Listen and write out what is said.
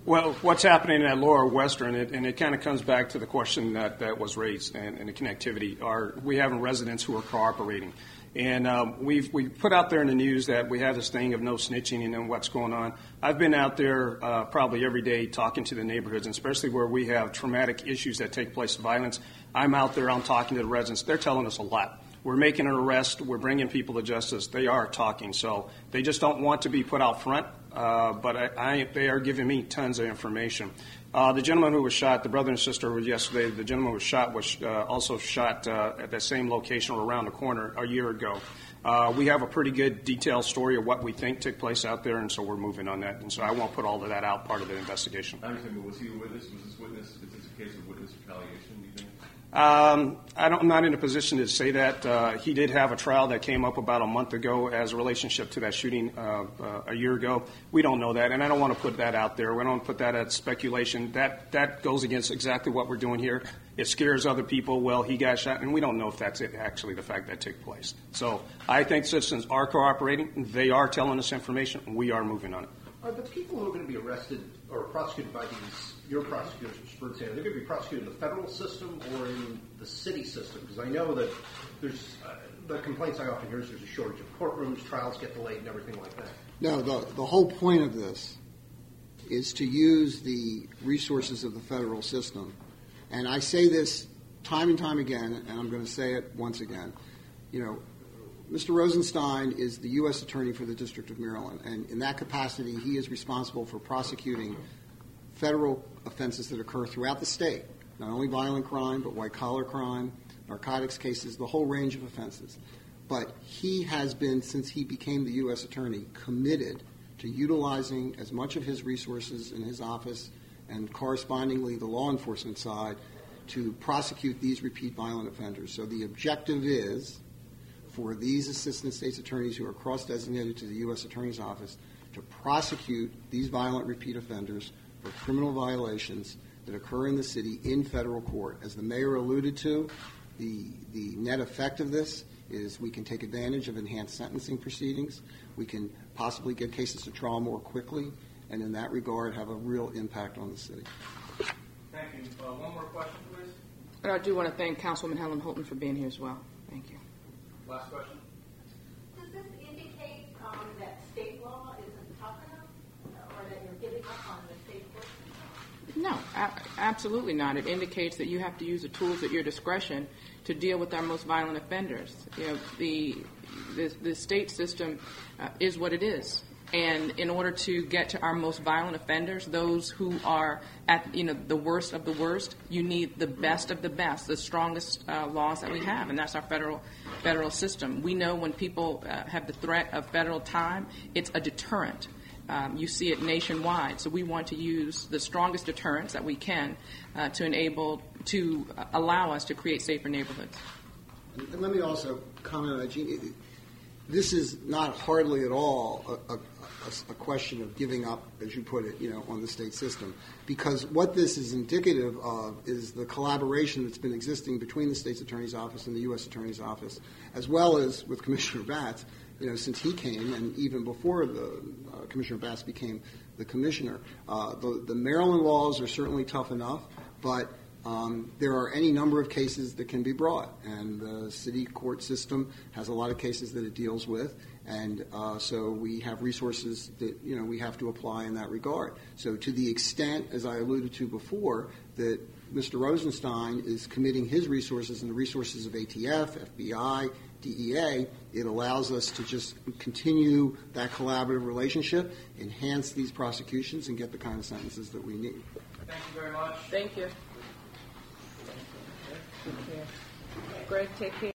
Well, what's happening at Lower Western, and it kind of comes back to the question that was raised and the connectivity, are we having residents who are cooperating. And we put out there in the news that we have this thing of no snitching and what's going on. I've been out there probably every day talking to the neighborhoods, and especially where we have traumatic issues that take place, violence. I'm out there, I'm talking to the residents. They're telling us a lot. We're making an arrest. We're bringing people to justice. They are talking. So they just don't want to be put out front, but they are giving me tons of information. The gentleman who was shot, the brother and sister yesterday, the gentleman who was shot was also shot at that same location or around the corner a year ago. We have a pretty good detailed story of what we think took place out there, and so we're moving on that. And so I won't put all of that out, part of the investigation. I understand, but was he a witness? Was this witness? Is this a case of witness retaliation, do you think? I'm not in a position to say that. He did have a trial that came up about a month ago as a relationship to that shooting a year ago. We don't know that, and I don't want to put that out there. We don't put that as speculation. That goes against exactly what we're doing here. It scares other people. Well, he got shot, and we don't know if that's actually the fact that took place. So I think citizens are cooperating. They are telling us information, and we are moving on it. Are the people who are going to be arrested or prosecuted by your prosecutors, for example, they're going to be prosecuted in the federal system or in the city system? Because I know that there's the complaints I often hear is there's a shortage of courtrooms, trials get delayed, and everything like that. No, the whole point of this is to use the resources of the federal system. And I say this time and time again, and I'm going to say it once again. You know, Mr. Rosenstein is the U.S. Attorney for the District of Maryland, and in that capacity, he is responsible for prosecuting federal offenses that occur throughout the state, not only violent crime, but white-collar crime, narcotics cases, the whole range of offenses. But he has been, since he became the U.S. Attorney, committed to utilizing as much of his resources in his office and correspondingly the law enforcement side to prosecute these repeat violent offenders. So the objective is for these assistant state's attorneys who are cross-designated to the U.S. Attorney's Office to prosecute these violent repeat offenders for criminal violations that occur in the city in federal court. As the mayor alluded to, the net effect of this is we can take advantage of enhanced sentencing proceedings. We can possibly get cases to trial more quickly, and in that regard have a real impact on the city. Thank you. One more question, please. I do want to thank Councilwoman Helen Holton for being here as well. Thank you. Last question. Does this indicate that state law isn't tough enough, or that you're giving up on the state court system? No, absolutely not. It indicates that you have to use the tools at your discretion to deal with our most violent offenders. You know, the state system is what it is. And in order to get to our most violent offenders, those who are at the worst of the worst, you need the best of the best, the strongest laws that we have, and that's our federal system. We know when people have the threat of federal time, it's a deterrent. You see it nationwide. So we want to use the strongest deterrents that we can to allow us to create safer neighborhoods. And let me also comment on that. This is not hardly at all a question of giving up, as you put it, on the state system, because what this is indicative of is the collaboration that's been existing between the state's attorney's office and the U.S. Attorney's Office, as well as with Commissioner Batts, since he came, and even before Commissioner Batts became the commissioner. The Maryland laws are certainly tough enough, but there are any number of cases that can be brought, and the city court system has a lot of cases that it deals with, and so we have resources that we have to apply in that regard. So to the extent, as I alluded to before, that Mr. Rosenstein is committing his resources and the resources of ATF, FBI, DEA, it allows us to just continue that collaborative relationship, enhance these prosecutions, and get the kind of sentences that we need. Thank you very much. Thank you. Greg, take care.